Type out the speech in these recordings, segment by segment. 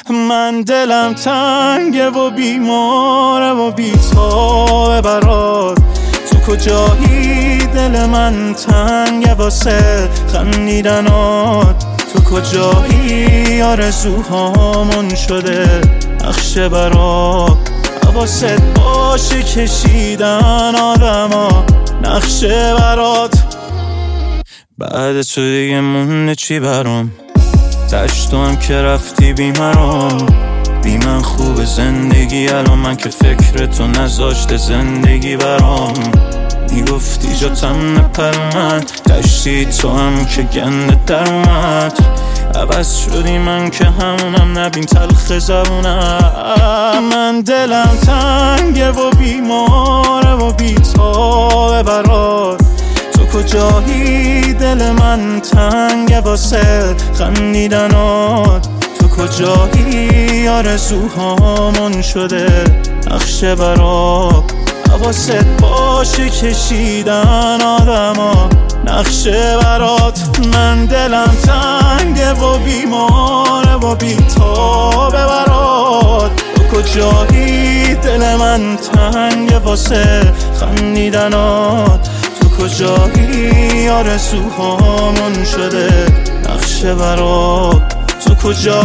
من دلم تنگه و بیماره و بی‌تابه برات. تو کجایی دل من تنگه واسه خندیدنات. تو کجایی آرزوهامون شده نقشه برات. حواست باشه کشیدن آدما نقشه برات. بعد تو دیگه مونده چی برام؟ تشتو هم که رفتی بیمرام. بی من خوب زندگی الان من که فکر تو نذاشته زندگی برام. میگفتی جاتم نپر من تشتی تو هم که گنده در اومد. عوض شدی من که همونم نبین تلخ زبونم. من دلم تنگه و بیماره و بی‌تابه برات. تو کجایی دل من تنگه واسه خندیدنات. تو کجایی آرزوهامون شده نقشه برات. حواست باشه کشیدن آدما نقشه برات. من دلم تنگه و بیماره و بی‌تابه برات. تو کجایی دل من تنگه واسه خندیدنات. تو کجایی آرزوهامون شده نقشه برات. تو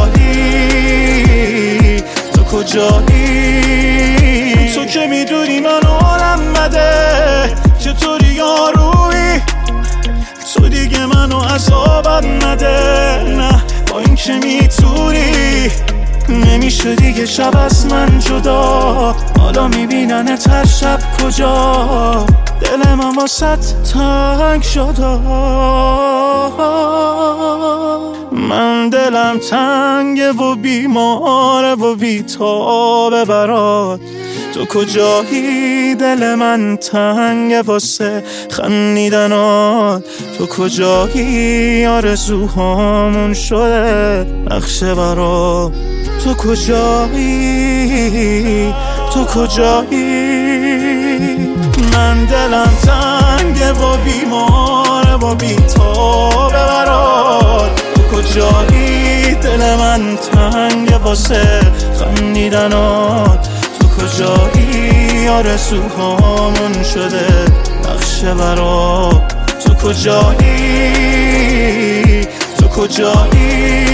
کجایی تو کجایی تو که میدونی من حالم بده چطوری یارویی. تو دیگه منو عذابم نده نه با این که میتونی. نمیشه دیگه شب از من جدا. حالا میبیننت هر شب کجا. دل من واسط تنگ شده. من دلم تنگه و بیماره و بی‌تابه برات. تو کجایی دل من تنگه واسه خندیدنات. تو کجایی آرزوهامون شده نقشه برات. تو کجایی تو کجایی. من دلم تنگه و بیماره و بی‌تابه برات. تو کجایی دل من تنگه واسه خندیدنات. تو کجایی آرزوهامون شده نقشه برات. تو کجایی تو کجایی.